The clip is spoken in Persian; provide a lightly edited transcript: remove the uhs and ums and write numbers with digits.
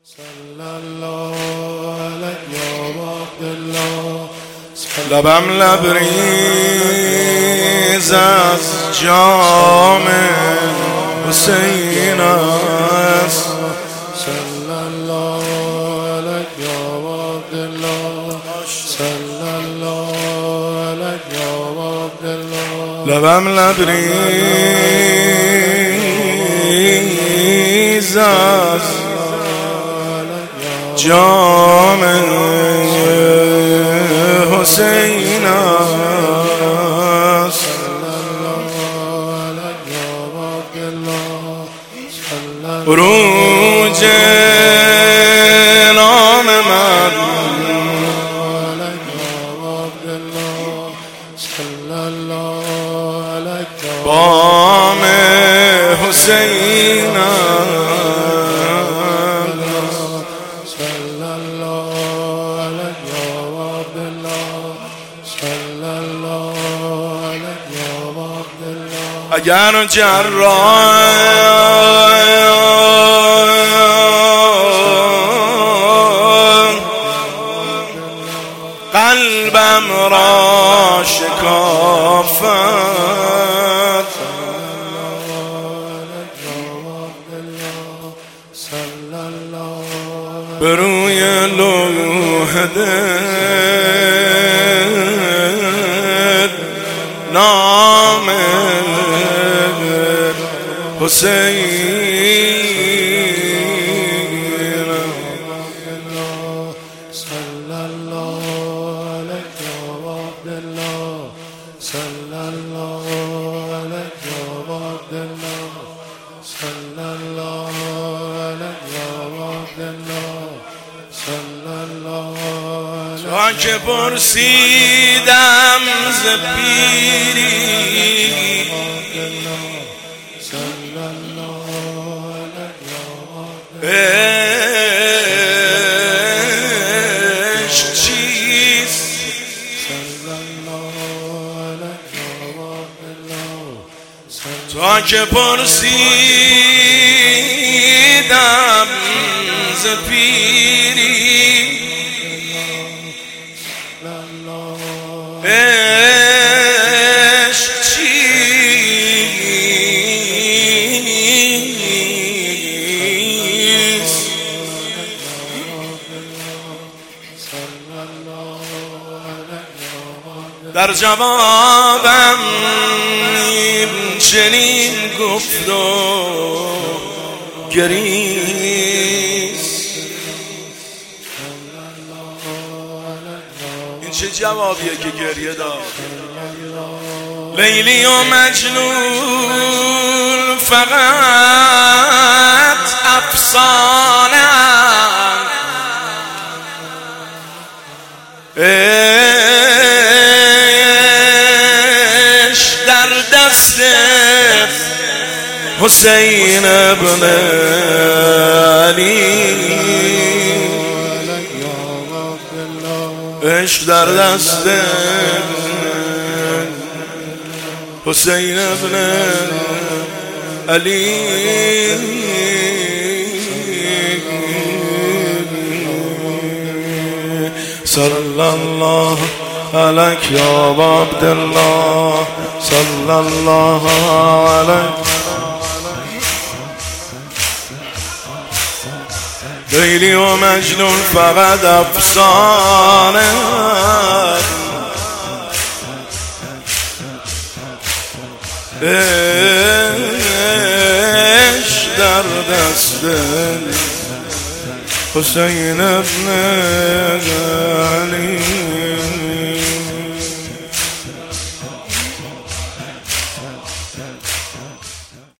لبم لبریز از جام حسین است. صلی الله علیک یا عبدالله، صلی الله علیک یا عبدالله. لبم لبریز از جام حسین است. عروج نام من بام حسین اگر جراح قلبم را شکافت، به روی لوح دل نام حسین. صلی الله علیک یا عبدالله، صلی الله علیک یا عبدالله، صلی الله علیک یا عبدالله، صلی الله علیک. تا که پرسیدم ز پیری عشق چیست، تا که پرسیدم ز پیری عشق چیست، در جوابم چنین گفت و گریست. این چه جوابیه که گریه داد؟ لیلی و مجنون فقط افسانه در دست حسین ابن علی، عشق در دست حسین ابن علی. صلی الله علیک یا عبدالله، صلی الله علیک. لیلی و مجنون فقط افسانه، عشق در دست حسین ابن علی.